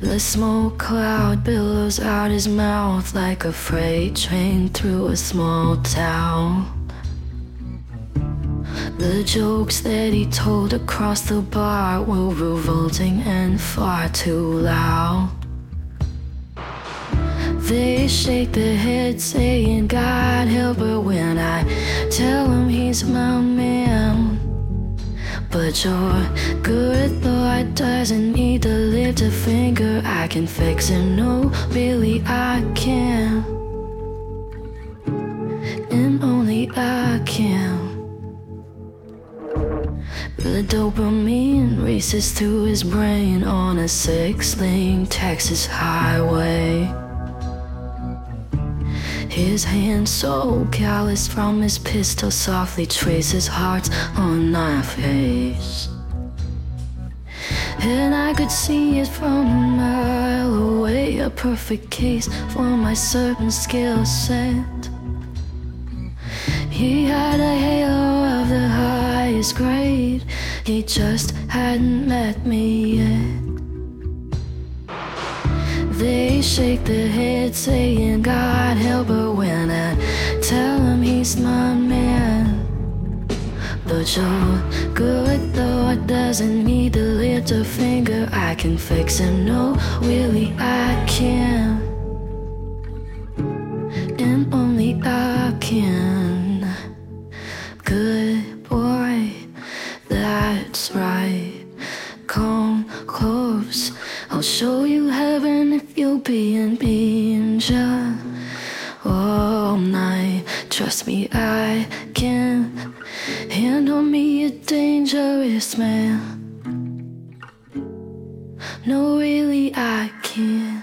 The smoke cloud billows out his mouth like a freight train through a small town. The jokes that he told across the bar were revolting and far too loud. They shake their heads saying God help her when I tell him he's my man. But your good thought doesn't need to lift a finger. I can fix it, no, really I can. And only I can. The dopamine races through his brain on a 6-lane Texas highway. His hand so callous from his pistol softly traces hearts on my face. And I could see it from a mile away, a perfect case for my certain skill set. He had a halo of the highest grade, he just hadn't met me yet. They shake their heads saying God help her when I tell him he's my man. But your good thought doesn't need to lift a finger. I can fix it, no, really I can. And only I can. Good boy, that's right. Come close, I'll show you heaven if you'll be in danger all night. Trust me, I can handle me a dangerous man. No, really, I can.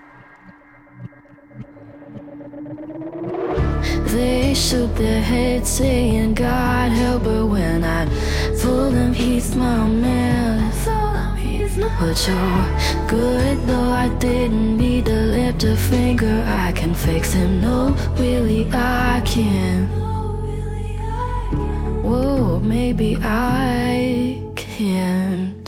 They shook their heads saying God help her when I told them he's my man. But you're good though I didn't need to lift a finger. I can fix it, no, really I can. Whoa, maybe I can.